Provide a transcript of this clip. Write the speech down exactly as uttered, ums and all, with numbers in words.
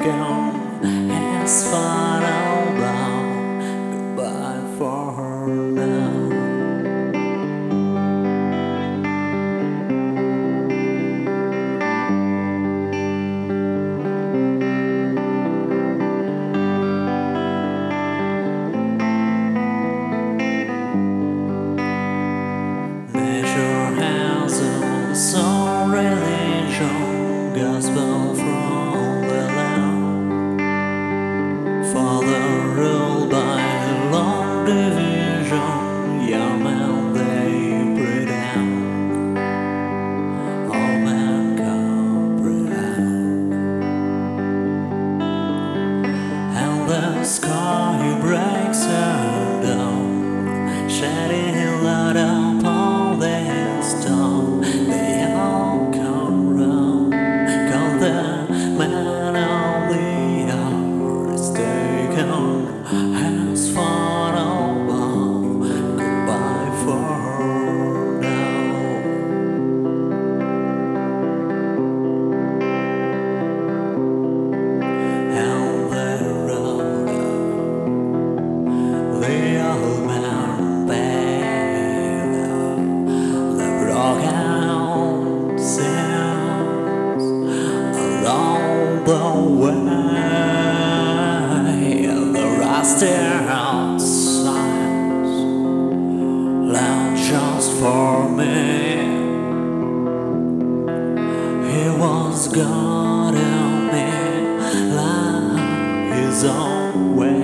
taken his final bow. Goodbye for now. Nature has its own religion, gospel from the land. Father ruled by a long division, young men they pretend, all men comprehend. And the sky breaks her down, shedding light upon the stone. They all come round, 'cause the man of the hour is taken has final bow. Goodbye for now. And the road, the old man paid the broken sands along the way, the rusty signs left just for me. He was guiding me like his own way.